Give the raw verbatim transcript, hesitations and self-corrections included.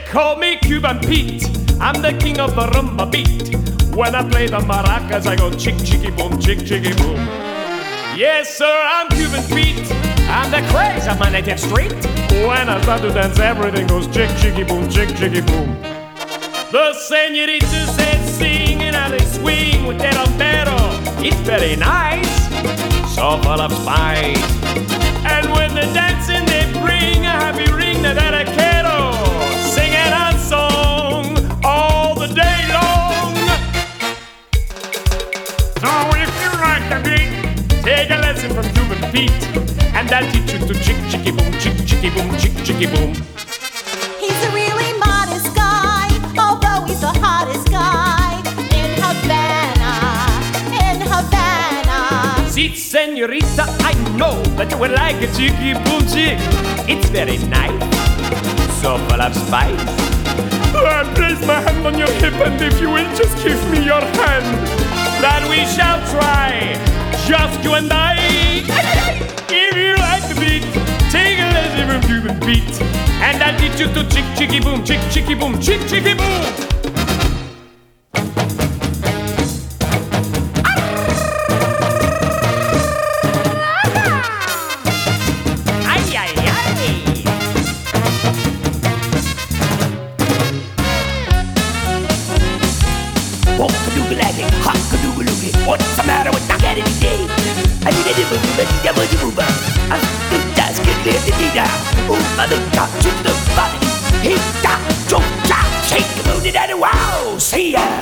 call me Cuban Pete. I'm the king of the rumba beat. When I play the maracas, I go chick, chicky, boom, chick, chicky, boom. Yes, sir, I'm Cuban Pete. I'm the craze of my native street. When I start to dance, everything goes chick, chicky, boom, chick, chicky, boom. The senoritas said sing and how they swing with their rompero. It's very nice, so full of spice. And when they're dancing, they bring a happy ring to that vaquero, singing a song all the day long. So if you like the beat, take a lesson from Cuban Pete, and that'll teach you to chick, chicky, boom, chick, chicky, boom, chick, chicky, boom. He's a really modest guy, although he's the hottest guy in Havana, in Havana. See, senorita, I know that you would like a chicky boom chick. It's very nice, so full of spice. I place my hand on your hip, and if you will just give me your hand, that we shall try, just you and I. If you like the beat, take a lesson from Cuban Pete, and I'll teach you to chick, chicky, boom, chick, chicky, boom, chick, chicky, boom. What's the matter with that getting today? I need a little bit of a move. I'm just getting it today. Oh, mother, got to the body. Hit that, jump, shake, move it, and wow, see ya.